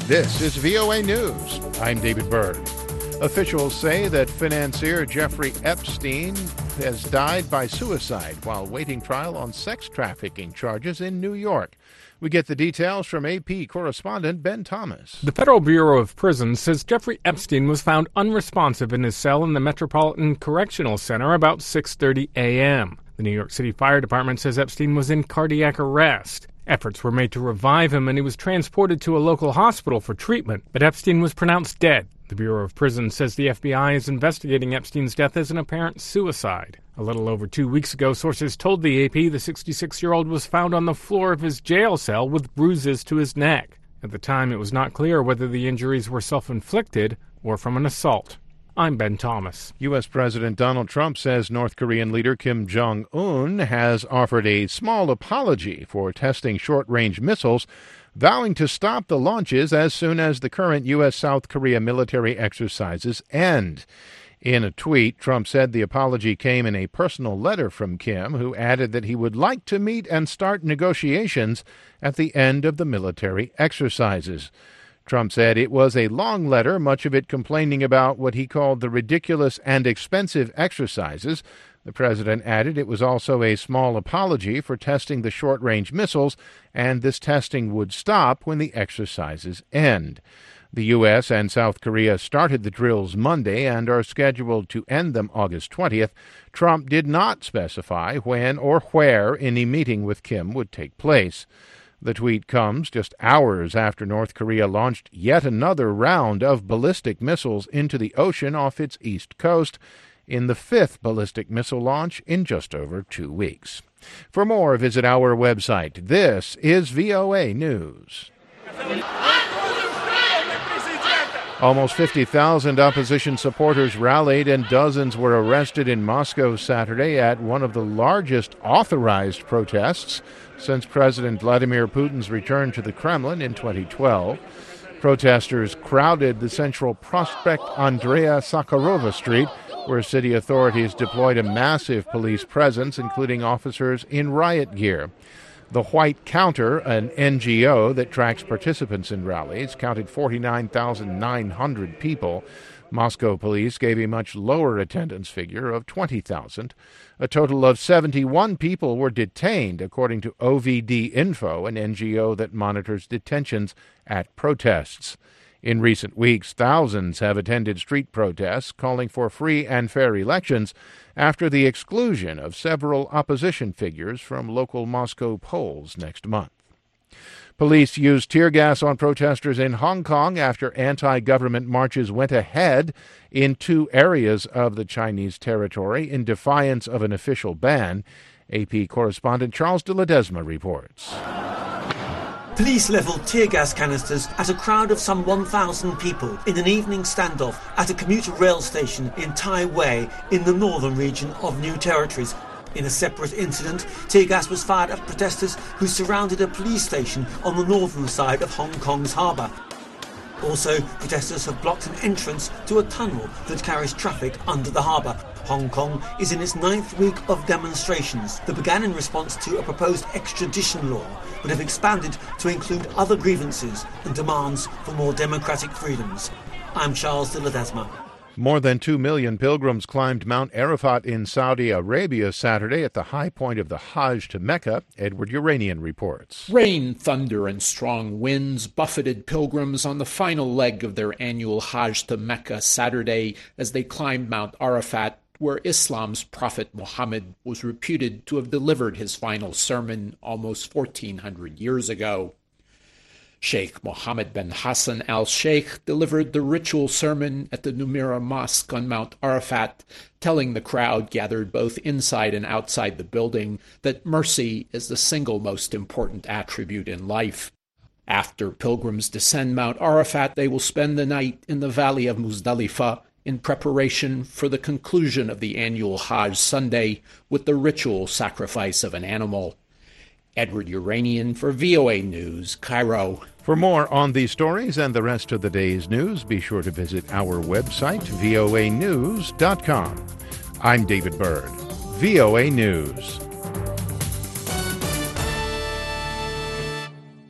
This is VOA News. I'm David Byrd. Officials say that financier Jeffrey Epstein has died by suicide while waiting trial on sex trafficking charges in New York. We get the details from AP correspondent Ben Thomas. The Federal Bureau of Prisons says Jeffrey Epstein was found unresponsive in his cell in the Metropolitan Correctional Center about 6:30 a.m. The New York City Fire Department says Epstein was in cardiac arrest. Efforts were made to revive him, and he was transported to a local hospital for treatment, but Epstein was pronounced dead. The Bureau of Prisons says the FBI is investigating Epstein's death as an apparent suicide. A little over 2 weeks ago, sources told the AP the 66-year-old was found on the floor of his jail cell with bruises to his neck. At the time, it was not clear whether the injuries were self-inflicted or from an assault. I'm Ben Thomas. U.S. President Donald Trump says North Korean leader Kim Jong-un has offered a small apology for testing short-range missiles, vowing to stop the launches as soon as the current U.S.-South Korea military exercises end. In a tweet, Trump said the apology came in a personal letter from Kim, who added that he would like to meet and start negotiations at the end of the military exercises. Trump said it was a long letter, much of it complaining about what he called the ridiculous and expensive exercises. The president added it was also a small apology for testing the short-range missiles, and this testing would stop when the exercises end. The U.S. and South Korea started the drills Monday and are scheduled to end them August 20th. Trump did not specify when or where any meeting with Kim would take place. The tweet comes just hours after North Korea launched yet another round of ballistic missiles into the ocean off its east coast, in the fifth ballistic missile launch in just over 2 weeks. For more, visit our website. This is VOA News. Almost 50,000 opposition supporters rallied and dozens were arrested in Moscow Saturday at one of the largest authorized protests since President Vladimir Putin's return to the Kremlin in 2012. Protesters crowded the central Prospect Andrea Sakharova Street, where city authorities deployed a massive police presence, including officers in riot gear. The White Counter, an NGO that tracks participants in rallies, counted 49,900 people. Moscow police gave a much lower attendance figure of 20,000. A total of 71 people were detained, according to OVD Info, an NGO that monitors detentions at protests. In recent weeks, thousands have attended street protests calling for free and fair elections after the exclusion of several opposition figures from local Moscow polls next month. Police used tear gas on protesters in Hong Kong after anti-government marches went ahead in 2 areas of the Chinese territory in defiance of an official ban. AP correspondent Charles de Ledesma reports. Police levelled tear gas canisters at a crowd of some 1,000 people in an evening standoff at a commuter rail station in Tai Wei in the northern region of New Territories. In a separate incident, tear gas was fired at protesters who surrounded a police station on the northern side of Hong Kong's harbour. Also, protesters have blocked an entrance to a tunnel that carries traffic under the harbour. Hong Kong is in its 9th week of demonstrations that began in response to a proposed extradition law, but have expanded to include other grievances and demands for more democratic freedoms. I'm Charles de Ledesma. More than 2 million pilgrims climbed Mount Arafat in Saudi Arabia Saturday at the high point of the Hajj to Mecca. Edward Uranian reports. Rain, thunder, and strong winds buffeted pilgrims on the final leg of their annual Hajj to Mecca Saturday as they climbed Mount Arafat, where Islam's prophet Muhammad was reputed to have delivered his final sermon almost 1,400 years ago. Sheikh Mohammed bin Hassan al-Sheikh delivered the ritual sermon at the Numira Mosque on Mount Arafat, telling the crowd gathered both inside and outside the building that mercy is the single most important attribute in life. After pilgrims descend Mount Arafat, they will spend the night in the valley of Muzdalifah in preparation for the conclusion of the annual Hajj Sunday with the ritual sacrifice of an animal. Edward Uranian for VOA News, Cairo. For more on these stories and the rest of the day's news, be sure to visit our website, voanews.com. I'm David Byrd, VOA News.